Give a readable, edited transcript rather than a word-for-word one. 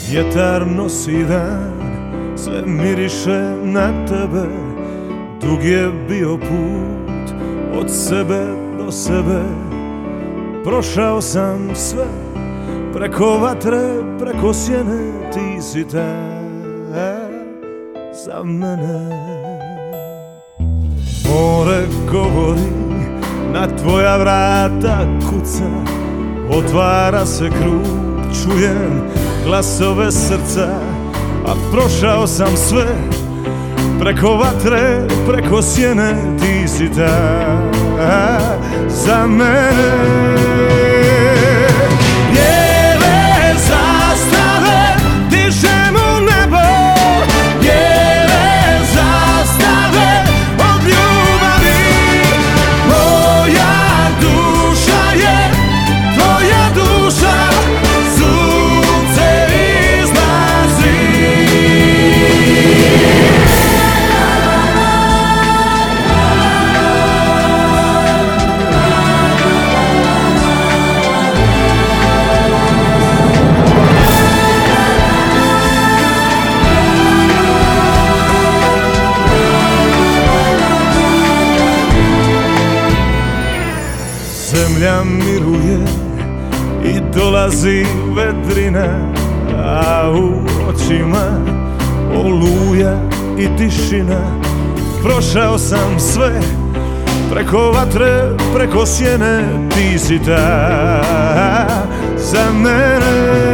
Vjetar nosi dan, sve miriše na tebe. Dug je bio put od sebe do sebe. Prošao sam sve, preko vatre, preko sjene. Ti si ta za mene. More govori, na tvoja vrata kuca. Otvara se krug, čujem glasove srca. A prošao sam sve, preko vatre, preko sjene. Ti si ta za mene. Bijele zastave dižemo u nebo, bijele zastave od ljubavi. Moja duša je tvoja duša, sunce izlazi. Zemlja miruje i dolazi vedrina, a u očima oluja i tišina. Prošao sam sve, preko vatre, preko sjene. Ti si ta za mene.